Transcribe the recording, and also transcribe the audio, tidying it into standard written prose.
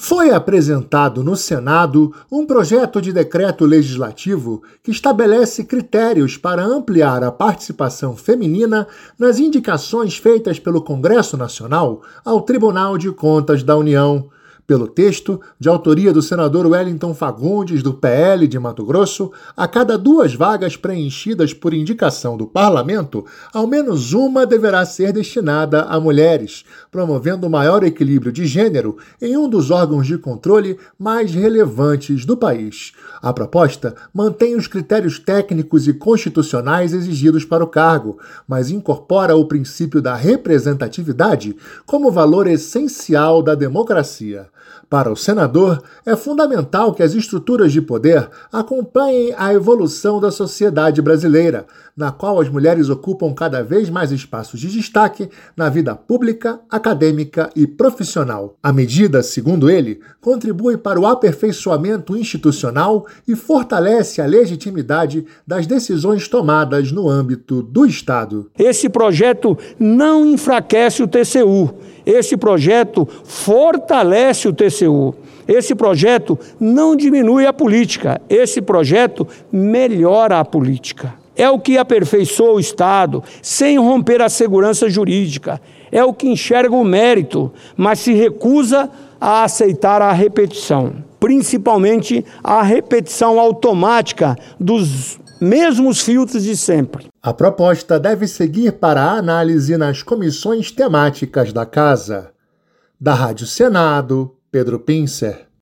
Foi apresentado no Senado um projeto de decreto legislativo que estabelece critérios para ampliar a participação feminina nas indicações feitas pelo Congresso Nacional ao Tribunal de Contas da União. Pelo texto, de autoria do senador Wellington Fagundes, do PL de Mato Grosso, a cada 2 vagas preenchidas por indicação do parlamento, ao menos uma deverá ser destinada a mulheres, promovendo o maior equilíbrio de gênero em um dos órgãos de controle mais relevantes do país. A proposta mantém os critérios técnicos e constitucionais exigidos para o cargo, mas incorpora o princípio da representatividade como valor essencial da democracia. Para o senador, é fundamental que as estruturas de poder acompanhem a evolução da sociedade brasileira, na qual as mulheres ocupam cada vez mais espaços de destaque na vida pública, acadêmica e profissional. A medida, segundo ele, contribui para o aperfeiçoamento institucional e fortalece a legitimidade das decisões tomadas no âmbito do Estado. Esse projeto não enfraquece o TCU. Esse projeto fortalece o TCU. Esse projeto não diminui a política. Esse projeto melhora a política. É o que aperfeiçoa o Estado, sem romper a segurança jurídica. É o que enxerga o mérito, mas se recusa a aceitar a repetição. Principalmente a repetição automática dos mesmos filtros de sempre. A proposta deve seguir para a análise nas comissões temáticas da Casa. Da Rádio Senado, Pedro Pincer.